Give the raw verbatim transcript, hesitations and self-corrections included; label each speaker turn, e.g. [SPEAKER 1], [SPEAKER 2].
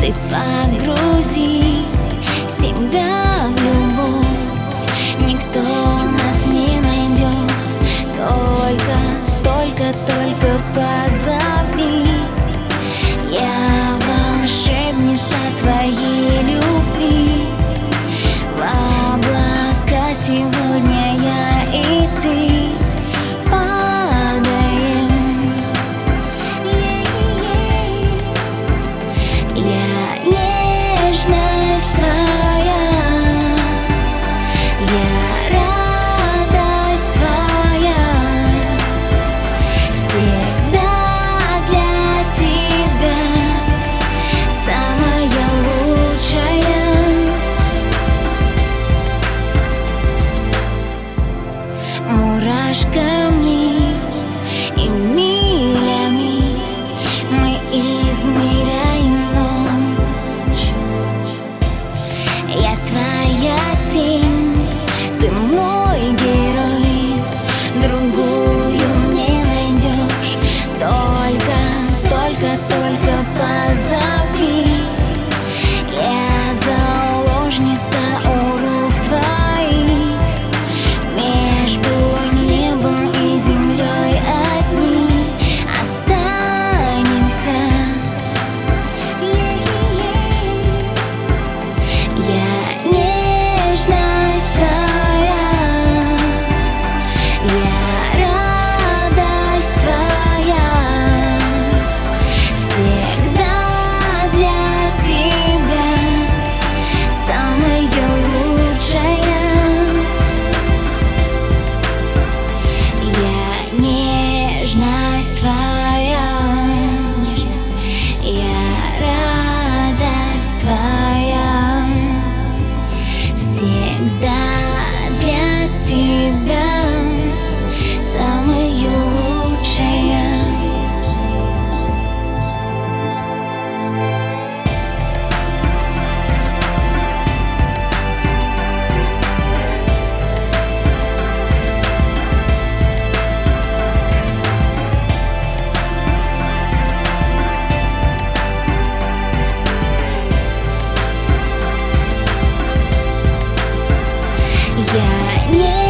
[SPEAKER 1] Ты погрузи себя в любовь, никто нас не найдет. Только, только, только позови. Я волшебница твоей любви. В облака сегодня я и ты падаем. Я нежность твоя, я радость твоя, всегда для тебя самая лучшая. Мурашками и милями мы измеряем ночь. Я твоя тень, ты мой герой, другую не найдешь. Только, только, только позови. Я заложница у рук твоих. Между небом и землей одни останемся. Я нежность твоя, я радость твоя, всегда для тебя самая лучшая. Я нежность твоя, нежность, я радость твоя, всегда для тебя самая лучшая. Я не